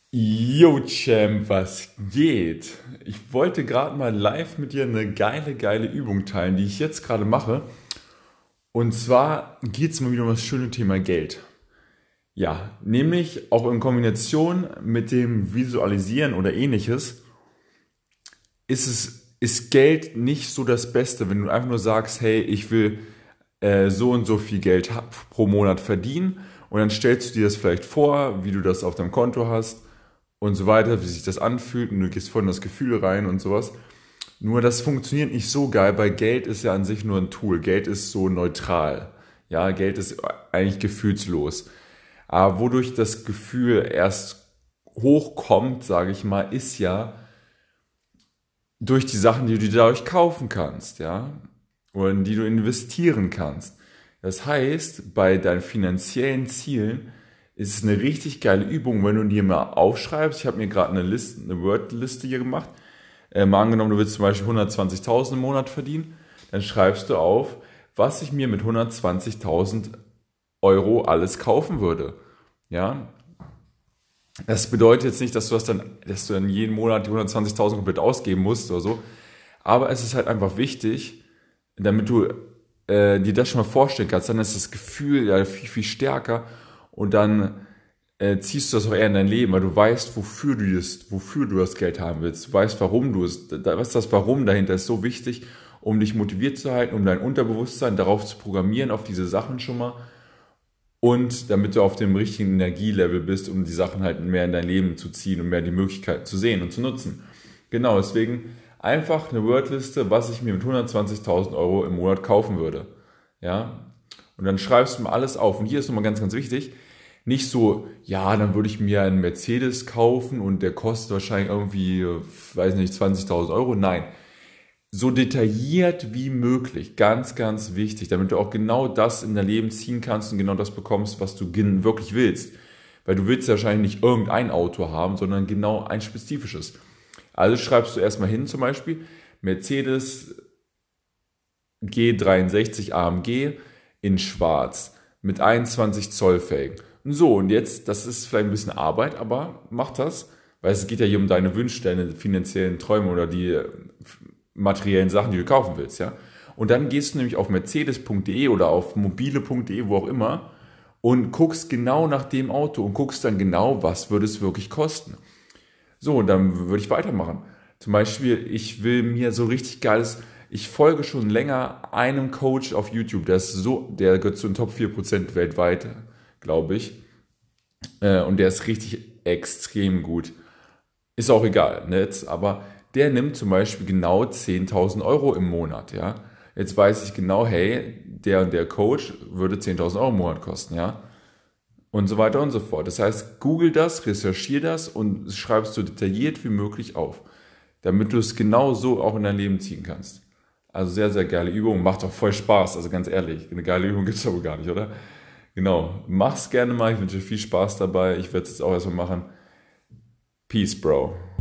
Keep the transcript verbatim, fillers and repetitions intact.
Yo, Champ, was geht? Ich wollte gerade mal live mit dir eine geile, geile Übung teilen, die ich jetzt gerade mache. Und zwar geht es mal wieder um das schöne Thema Geld. Ja, nämlich auch in Kombination mit dem Visualisieren oder ähnliches ist es, ist Geld nicht so das Beste, wenn du einfach nur sagst, hey, ich will äh, so und so viel Geld hab- pro Monat verdienen und dann stellst du dir das vielleicht vor, wie du das auf deinem Konto hast und so weiter, wie sich das anfühlt und du gehst voll in das Gefühl rein und sowas. Nur das funktioniert nicht so geil, weil Geld ist ja an sich nur ein Tool. Geld ist so neutral. Ja, Geld ist eigentlich gefühlslos. Aber wodurch das Gefühl erst hochkommt, sage ich mal, ist ja durch die Sachen, die du dir dadurch kaufen kannst, ja, oder in die du investieren kannst. Das heißt, bei deinen finanziellen Zielen ist es eine richtig geile Übung, wenn du dir mal aufschreibst. Ich habe mir gerade eine Liste, eine Word-Liste hier gemacht. Äh, mal angenommen, du willst zum Beispiel hundertzwanzigtausend im Monat verdienen, dann schreibst du auf, was ich mir mit hundertzwanzigtausend Euro alles kaufen würde. Ja, das bedeutet jetzt nicht, dass du das dann, dass du dann jeden Monat die hundertzwanzigtausend komplett ausgeben musst oder so. Aber es ist halt einfach wichtig, damit du äh, dir das schon mal vorstellen kannst, dann ist das Gefühl ja viel, viel stärker und dann äh, ziehst du das auch eher in dein Leben, weil du weißt, wofür du das, wofür du das Geld haben willst. Du weißt, warum du es, da, was das Warum dahinter ist so wichtig, um dich motiviert zu halten, um dein Unterbewusstsein darauf zu programmieren, auf diese Sachen schon mal und damit du auf dem richtigen Energielevel bist, um die Sachen halt mehr in dein Leben zu ziehen und mehr die Möglichkeiten zu sehen und zu nutzen. Genau, deswegen einfach eine Wordliste, was ich mir mit hundertzwanzigtausend Euro im Monat kaufen würde. Ja, und dann schreibst du mal alles auf. Und hier ist nochmal ganz, ganz wichtig, nicht so, ja, dann würde ich mir einen Mercedes kaufen und der kostet wahrscheinlich irgendwie, weiß nicht, zwanzigtausend Euro. Nein, so detailliert wie möglich. Ganz, ganz wichtig, damit du auch genau das in dein Leben ziehen kannst und genau das bekommst, was du wirklich willst. Weil du willst ja wahrscheinlich nicht irgendein Auto haben, sondern genau ein spezifisches. Also schreibst du erstmal hin zum Beispiel Mercedes G dreiundsechzig A M G in schwarz mit einundzwanzig Zoll Felgen. Und so, und jetzt, das ist vielleicht ein bisschen Arbeit, aber mach das, weil es geht ja hier um deine Wünsche, deine finanziellen Träume oder die materiellen Sachen, die du kaufen willst, ja. Und dann gehst du nämlich auf mercedes punkt de oder auf mobile punkt de, wo auch immer, und guckst genau nach dem Auto und guckst dann genau, was würde es wirklich kosten. So, und dann würde ich weitermachen. Zum Beispiel, ich will mir so richtig geiles, ich folge schon länger einem Coach auf YouTube, der ist so, der gehört zu den Top vier Prozent weltweit, glaube ich. Äh, und der ist richtig extrem gut. Ist auch egal, ne? Jetzt, aber der nimmt zum Beispiel genau zehntausend Euro im Monat, ja. Jetzt weiß ich genau, hey, der und der Coach würde zehntausend Euro im Monat kosten, ja. Und so weiter und so fort. Das heißt, google das, recherchiere das und schreib es so detailliert wie möglich auf, damit du es genau so auch in dein Leben ziehen kannst. Also sehr, sehr geile Übung, macht auch voll Spaß, also ganz ehrlich, eine geile Übung gibt es aber gar nicht, oder? Genau, mach's gerne mal, ich wünsche dir viel Spaß dabei, ich werde es jetzt auch erstmal machen. Peace, Bro.